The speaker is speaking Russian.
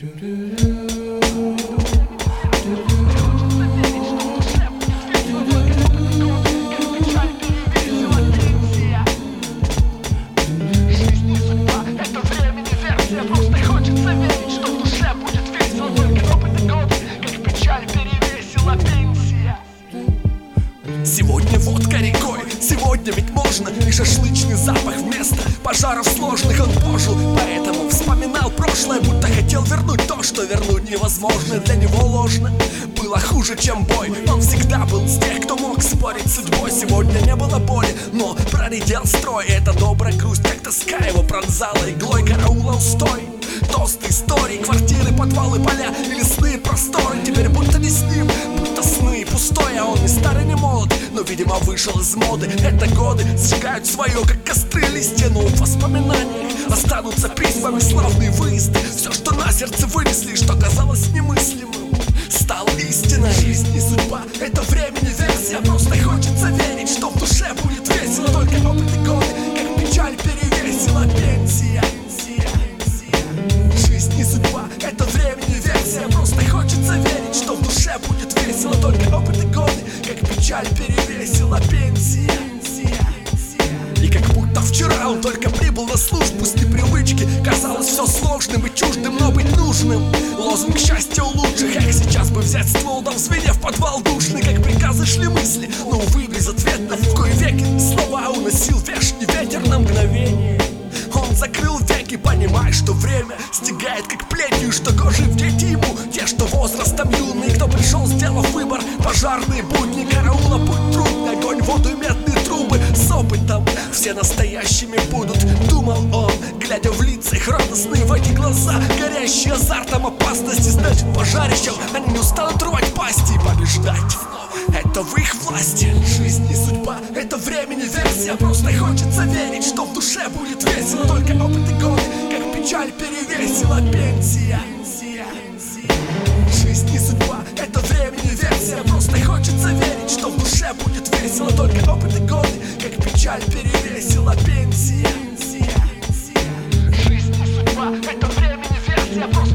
Сегодня водка рекой, сегодня ведь можно и шашлычный запах вместо пожаров сложных он пожил. Поэтому вспоминал прошлое, будто хотел вернуть то, что вернуть невозможно. Для него ложно было хуже, чем бой. Он всегда был с тех, кто мог спорить с судьбой. Сегодня не было боли, но проредел строй. Эта добрая грусть, как тоска его пронзала иглой. Караула устой, тосты истории, квартиры, подвалы, поля и лесные просторы. Теперь будто не с ним, будто сны пустой. А он не старый, не молод, но, видимо, вышел из моды. Это годы сжигают свое, как костры листья. Но в воспоминаниях останутся письмами славные выезды. Все, что на сердце вынесли, что казалось немыслимым, стало истиной. Жизнь и судьба — это времени версия. Просто хочется верить, что в душе будет весело. Только опыт и годы, как печаль перевесила пенсия. Жизнь и судьба — это времени версия. Просто хочется верить, что в душе будет весело. Только опыт и годы, как печаль перевесила пенсия. И как будто вчера он только прибыл на службу с непривычки. Казалось все сложным и чуждым, но быть нужным. Лозунг счастья у лучших. Эх, сейчас бы взять ствол, да взвеня в подвал душный. Как приказы шли мысли, но увы, безответно. В кои веки слова уносил вешний ветер на мгновение. Он закрыл веки, понимая, что время стягает как плетью, что гожи в дети ему, те, что возрастом юные. Кто пришел, сделав выбор, пожарные будни, караула путь трудный, огонь, воду и медные трубы. С опытом все настоящими будут, думал он, глядя в лица их радостные в эти глаза, горящие азартом опасности. Значит, пожарищем они не устанут рвать пасти и побеждать. Это в их власти. Жизнь и судьба — это времени версия. Просто хочется верить, что в душе будет весело. Только опыт и годы, как печаль перевесила пенсия. Жизнь и судьба — это времени версия. Просто хочется верить, что в душе будет весело. Только опыт и годы, как печаль перевесила пенсия. Жизнь и судьба — это времени версия.